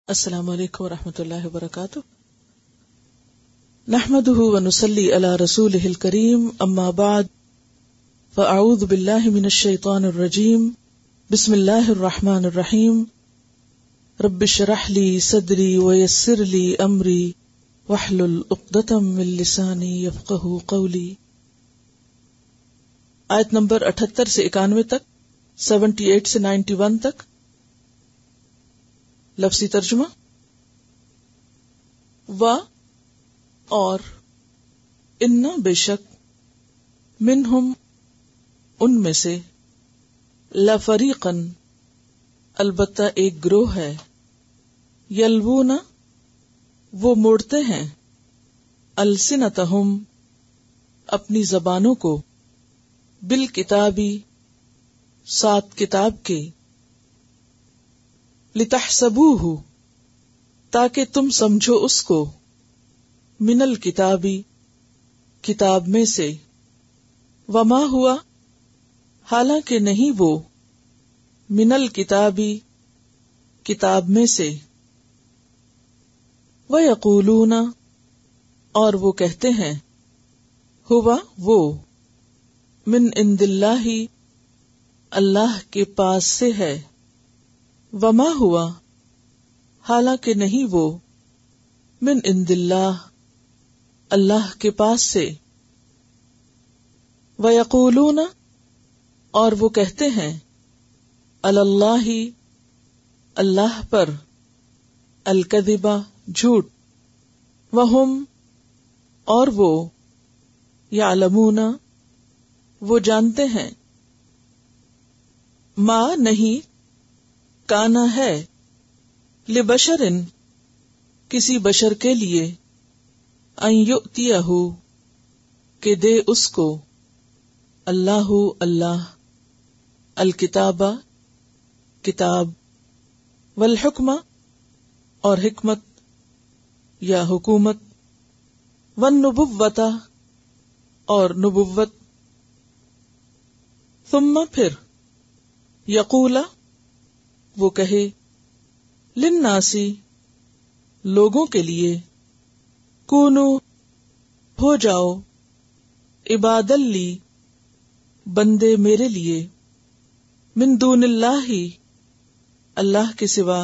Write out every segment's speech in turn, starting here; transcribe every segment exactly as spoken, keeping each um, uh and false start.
السلام علیکم ورحمۃ اللہ وبرکاتہ. نحمده ونصلی علی رسولہ الکریم، اما بعد فاعوذ باللہ من الشیطان الرجیم. بسم اللہ الرحمن الرحیم. رب اشرح لی صدری ویسر لی امری واحلل عقدۃ من لسانی یفقہوا قولی. آیت نمبر اٹھہتر سے اکانوے تک، سیونٹی ایٹ سے نائنٹی ون تک. لفظی ترجمہ: و اور ان بے شک منہم ان میں سے لفریقن البتہ ایک گروہ ہے، یلوون وہ موڑتے ہیں، السنتہم اپنی زبانوں کو، بالکتابی ساتھ کتاب کے، لتحسبوہ تاکہ تم سمجھو اس کو، من الکتابی کتاب میں سے، وما ہوا حالانکہ نہیں وہ، من الکتابی کتاب میں سے، ویقولون اور وہ کہتے ہیں، ہوا وہ، من عند اللہ اللہ کے پاس سے ہے، وما ہوا حالانکہ نہیں وہ، من عند اللہ اللہ کے پاس سے، ویقولون اور وہ کہتے ہیں، علی اللہ اللہ پر، الکذب جھوٹ، وہم اور وہ، یعلمون وہ جانتے ہیں، ما نہیں، کانا ہے، لبشر کسی بشر کے لیے، ان یؤتیہ کہ دے اس کو، اللہ اللہ، الکتاب کتاب، والحکم اور حکمت یا حکومت، والنبوۃ اور نبوت، ثم پھر، یقول وہ کہے، للناسی لوگوں کے لیے، کونو ہو جاؤ، عباد لی بندے میرے لیے، من دون اللہ اللہ کے سوا،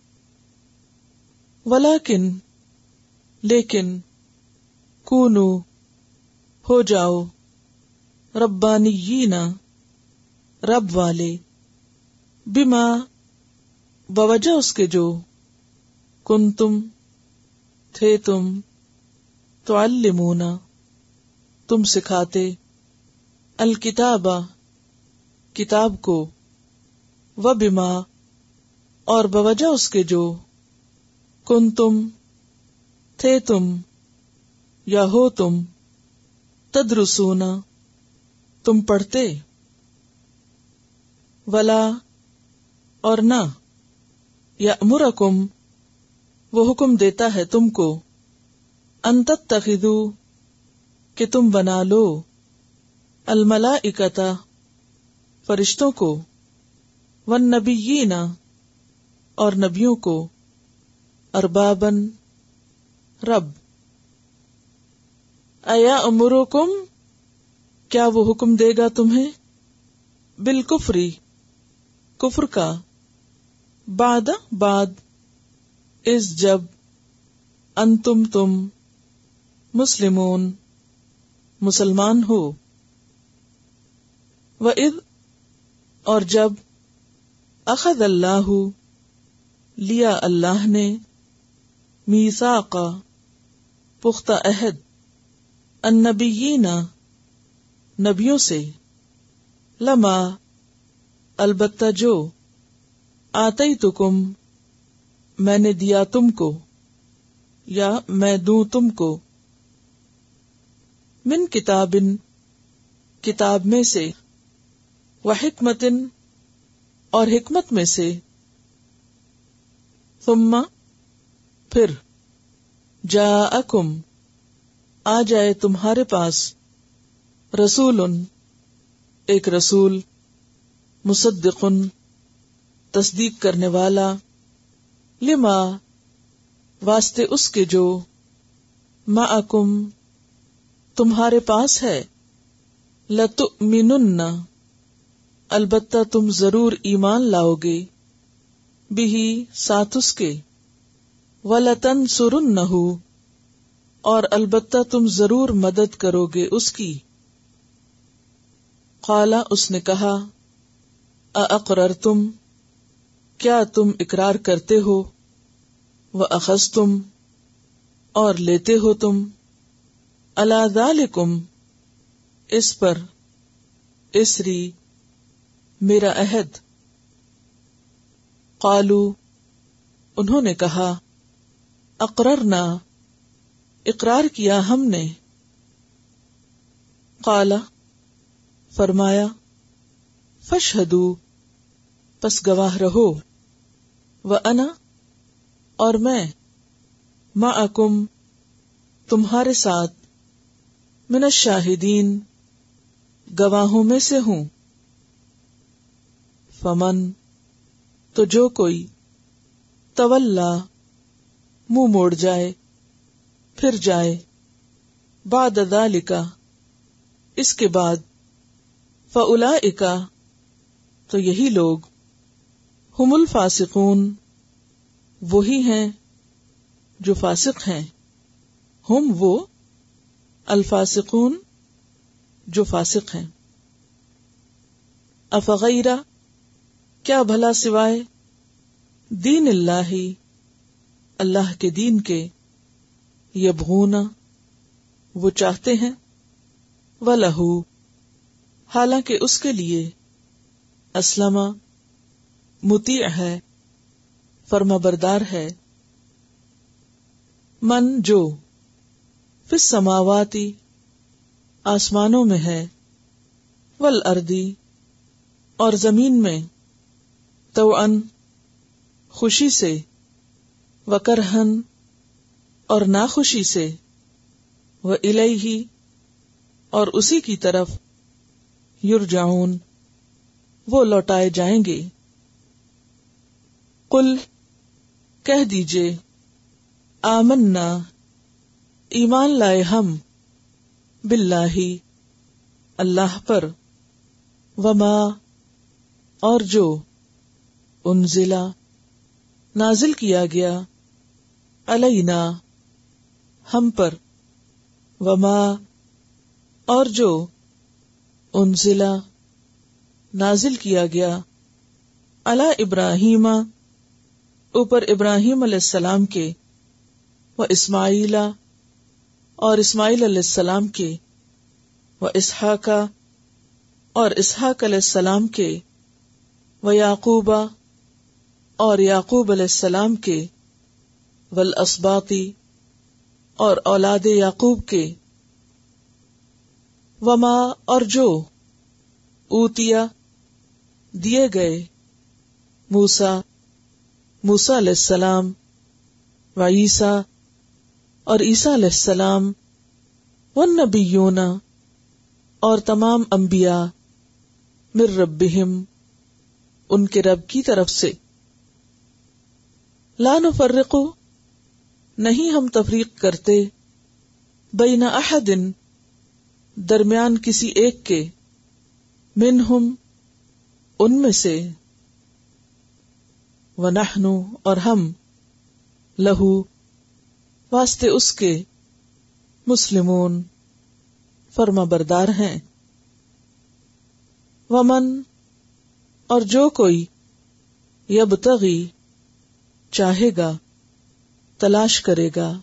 ولیکن لیکن، کونو ہو جاؤ، ربانیین رب والے، بما بوجہ اس کے جو، کنتم تھے تم، تعلمون تم سکھاتے، الکتاب کتاب کو، و بما اور بوجہ اس کے جو، کنتم تھے تم یا ہو تم، تدرسون تم پڑھتے، ولا اور نہ، یأمرکم وہ حکم دیتا ہے تم کو، ان تتخذوا کہ تم بنا لو، الملائکۃ فرشتوں کو، والنبیین اور نبیوں کو، اربابن رب، ایامرکم کیا وہ حکم دے گا تمہیں، بالکفری کفر کا، بعد بعد، اس جب، انتم تم، مسلمون مسلمان ہو، وَإِذْ اور جب، اخذ اللہ لیا اللہ نے، میثاق پختہ عہد، النبیین نبیوں سے، لما البتہ جو، آتیتکم میں نے دیا تم کو، یا میں دوں تم کو، من کتاب کتاب میں سے، وحکمت اور حکمت میں سے، ثم پھر، جاءکم آ جائے تمہارے پاس، رسول ایک رسول، مصدق تصدیق کرنے والا، لما واسطے اس کے جو معکم تمہارے پاس ہے، لتؤمنن البتہ تم ضرور ایمان لاؤ گے، بہی ساتھ اس کے، وَلَتَنْصُرُنَّهُ اور البتہ تم ضرور مدد کرو گے اس کی۔ قال اس نے کہا، اَأَقْرَرْتُمْ کیا تم اقرار کرتے ہو، وَأَخَذْتُمْ اور لیتے ہو تم، عَلَى ذَلِكُمْ اس پر، اسری میرا عہد۔ قالوا انہوں نے کہا، اقررنا اقرار کیا ہم نے۔ قال فرمایا، فاشہدوا پس گواہ رہو، وَأَنَا اور میں، مَعَکُمْ تمہارے ساتھ، من الشاہدین گواہوں میں سے ہوں۔ فمن تو جو کوئی، تولا منہ موڑ جائے، پھر جائے، بعد ذالک اس کے بعد، فاولئک تو یہی لوگ، ہم الفاسقون وہی ہیں جو فاسق ہیں، ہم وہ، الفاسقون جو فاسق ہیں۔ افغیر کیا بھلا سوائے، دین اللہ اللہ کے دین کے، یبغون وہ چاہتے ہیں، وَلَہُ حالانکہ اس کے لیے، اسلم مطیع ہے، فرما بردار ہے، من جو، فی السماواتی آسمانوں میں ہے، والارضی اور زمین میں، طوعاً خوشی سے، وکرہن اور ناخوشی سے، وإلیہ اور اسی کی طرف، یرجعون وہ لوٹائے جائیں گے۔ قل کہہ دیجئے، آمنا ایمان لائے ہم، باللہ اللہ پر، وما اور جو، انزلا نازل کیا گیا، علینا ہم پر، وما اور جو، انزلا نازل کیا گیا، علی ابراہیم اوپر ابراہیم علیہ السلام کے، و اسماعیل اور اسماعیل علیہ السلام کے، و اسحاق اور اسحاق علیہ السلام کے، و یعقوب اور یعقوب علیہ السلام کے، والاسباطی اور اولاد یعقوب کے، وما اور جو، اوتیا دیے گئے، موسیٰ موسیٰ علیہ السلام، و عیسیٰ اور عیسیٰ علیہ السلام، والنبیون اور تمام انبیاء، من ربہم ان کے رب کی طرف سے، لا نفرق نہیں ہم تفریق کرتے، بین احد درمیان کسی ایک کے، منہم ان میں سے، ونحن اور ہم، لہو واسطے اس کے، مسلمون فرما بردار ہیں۔ ومن اور جو کوئی، یبتغی چاہے گا، تلاش کرے گا،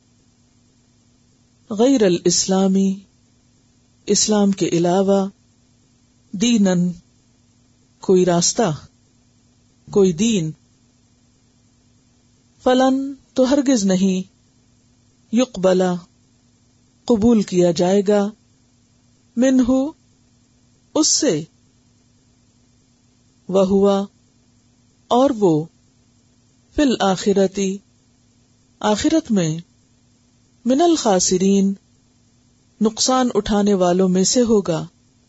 غیر الاسلامی اسلام کے علاوہ، دینن کوئی راستہ، کوئی دین، فلن تو ہرگز نہیں، یقبلا قبول کیا جائے گا، منہ اس سے، وہوا اور وہ، فی الآخرتی آخرت میں، من الخاسرین نقصان اٹھانے والوں میں سے ہوگا۔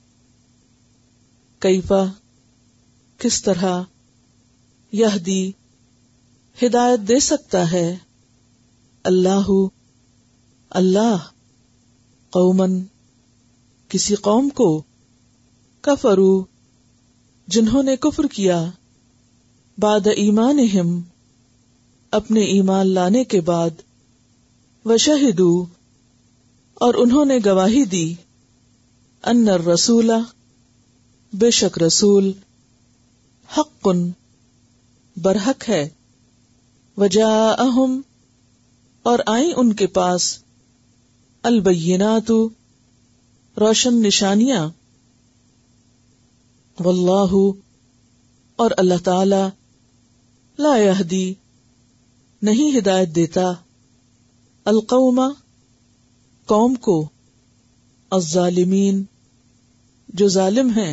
کیفا کس طرح، یہدی ہدایت دے سکتا ہے، اللہ اللہ قومن کسی قوم کو کفرو جنہوں نے کفر کیا بعد ایمانہم اپنے ایمان لانے کے بعد وشہدو اور انہوں نے گواہی دی ان الرسول بے شک رسول حق برحق ہے وجاءہم اور آئیں ان کے پاس البینات روشن نشانیاں واللہ اور اللہ تعالی لا یہدی نہیں ہدایت دیتا القوم قوم کو الظالمین جو ظالم ہیں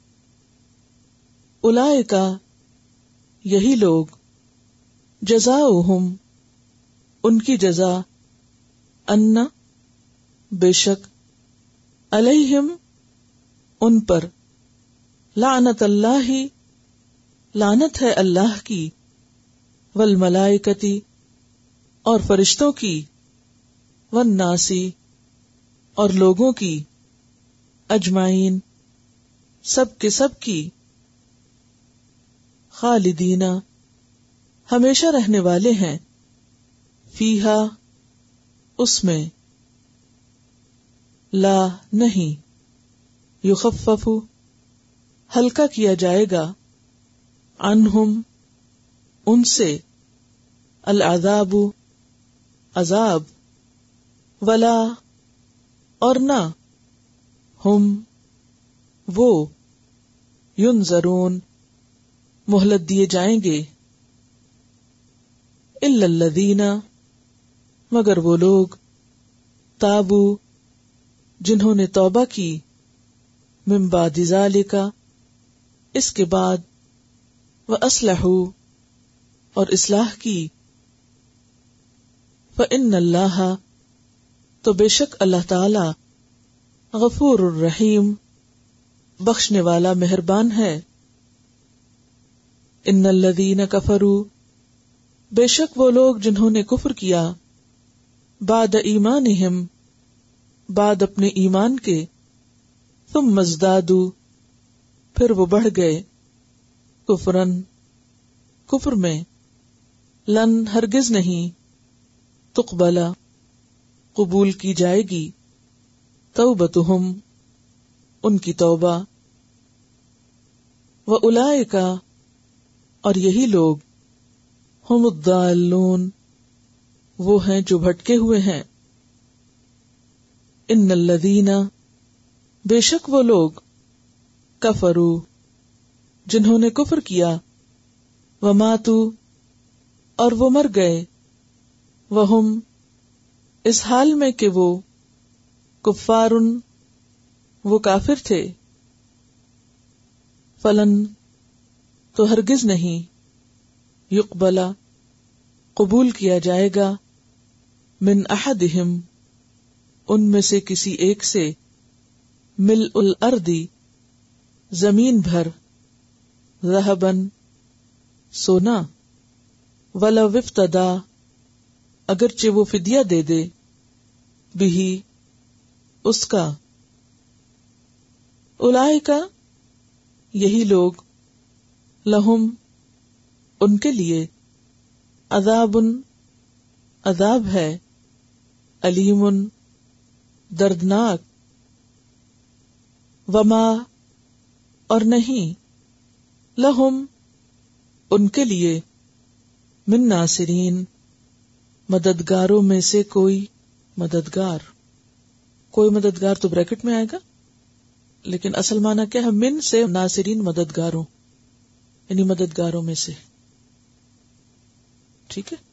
اولئک یہی لوگ جزاؤہم ان کی جزا ان بے شک علیہم ان پر لعنت اللہ لعنت ہے اللہ کی والملائکتی اور فرشتوں کی والناسی اور لوگوں کی اجمعین سب کے سب کی خالدین ہمیشہ رہنے والے ہیں فیہا اس میں لا نہیں یخفف ہلکا کیا جائے گا عنہم ان سے العذاب عذاب ولا اور نہ ہم وہ ینظرون مہلت دیے جائیں گے الا الذین مگر وہ لوگ تابو جنہوں نے توبہ کی من بعد ذالک اس کے بعد وَأَصْلَحُوا اور اصلاح کی فَإِنَّ اللَّهَ تو بے شک اللہ تعالی غفور الرحیم بخشنے والا مہربان ہے ان الذین کفروا بے شک وہ لوگ جنہوں نے کفر کیا بعد ایمانہم بعد اپنے ایمان کے ثم ازدادوا پھر وہ بڑھ گئے کفرن کفر میں لن ہرگز نہیں تقبلا قبول کی جائے گی توبتہم ان کی توبہ وَأُولَئِكَ اور یہی لوگ ہم الضالون وہ ہیں جو بھٹکے ہوئے ہیں ان الذین بے شک وہ لوگ کفروا جنہوں نے کفر کیا وماتوا اور وہ مر گئے وہم اس حال میں کہ وہ کفارن وہ کافر تھے فلن تو ہرگز نہیں یقبلا قبول کیا جائے گا من احدہم ان میں سے کسی ایک سے ملء الارض زمین بھر ذہبن سونا ولو افتدی اگرچہ وہ فدیہ دے دے بھی اس کا اولئک یہی لوگ لہم ان کے لیے عذاب عذاب ہے علیم دردناک وما اور نہیں لہم ان کے لیے من ناصرین مددگاروں میں سے کوئی مددگار کوئی مددگار تو بریکٹ میں آئے گا لیکن اصل معنی کیا ہے من سے ناصرین مددگاروں یعنی مددگاروں میں سے ٹھیک ہے